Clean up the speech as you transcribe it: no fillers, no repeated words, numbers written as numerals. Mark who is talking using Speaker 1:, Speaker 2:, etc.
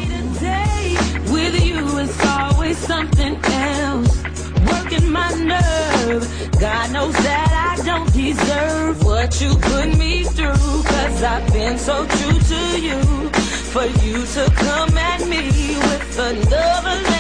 Speaker 1: With you, it's always something else. Working my nerve. God knows that I don't deserve what you put me through. Cause I've been so true to you. For you to come at me with another